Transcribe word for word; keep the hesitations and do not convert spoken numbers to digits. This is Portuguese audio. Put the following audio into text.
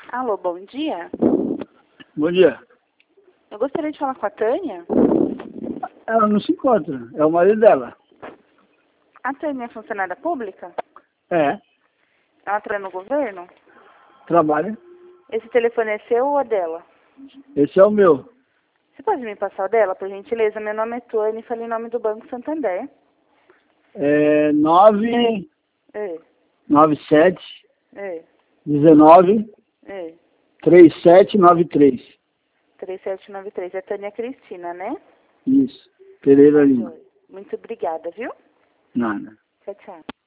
Alô, bom dia. Bom dia. Eu gostaria de falar com a Tânia. Ela não se encontra, é o marido dela. A Tânia é funcionária pública? É, Ela trabalha no governo? trabalha. Esse telefone é seu ou é dela? Esse é o meu. Você pode me passar o dela, por gentileza? Meu nome é Tânia e falei em nome do Banco Santander. É nove É, nove sete é, dezenove é. trinta e sete noventa e três. três sete nove três. É Tânia Cristina, né? Isso. Pereira Lima. Muito obrigada, viu? Nada. Tchau, tchau.